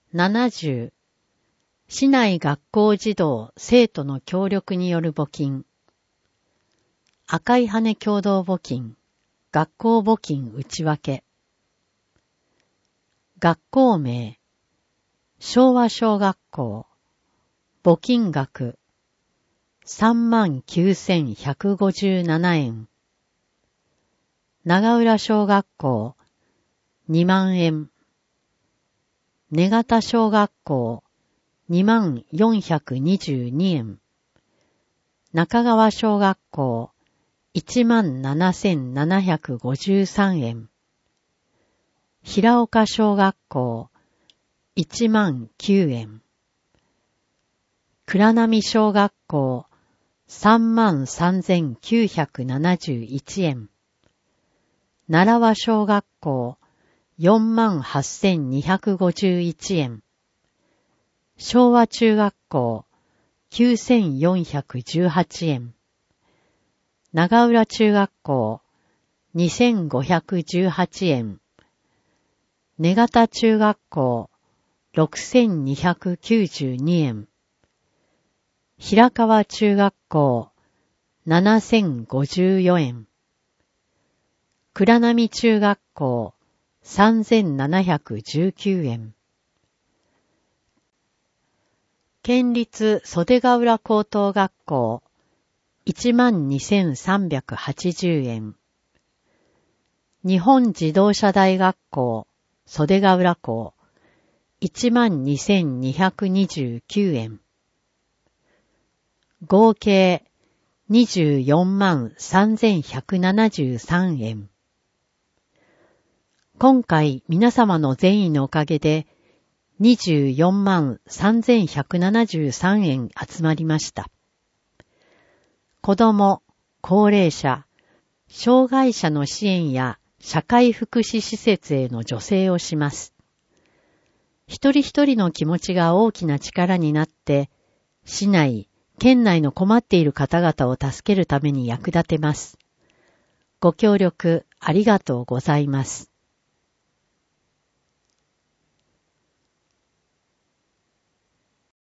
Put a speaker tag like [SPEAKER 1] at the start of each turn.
[SPEAKER 1] 70、市内学校児童生徒の協力による募金。赤い羽共同募金、学校募金内訳。学校名、昭和小学校、募金額、39,157円。長浦小学校、2万円。根方小学校、24,422円。中川小学校、17,753円。平岡小学校、10,009円。倉波小学校、33,971円。奈良和小学校、48,251円。昭和中学校、9,418円。長浦中学校、2,518円。根方中学校、6,292円。平川中学校、7,054円。倉波中学校、3,719円。県立袖ヶ浦高等学校、12,380円。日本自動車大学校、袖ヶ浦校、12,229円。合計、243,173円。今回皆様の善意のおかげで、243,173円集まりました。子ども、高齢者、障害者の支援や社会福祉施設への助成をします。一人一人の気持ちが大きな力になって、市内、県内の困っている方々を助けるために役立てます。ご協力ありがとうございます。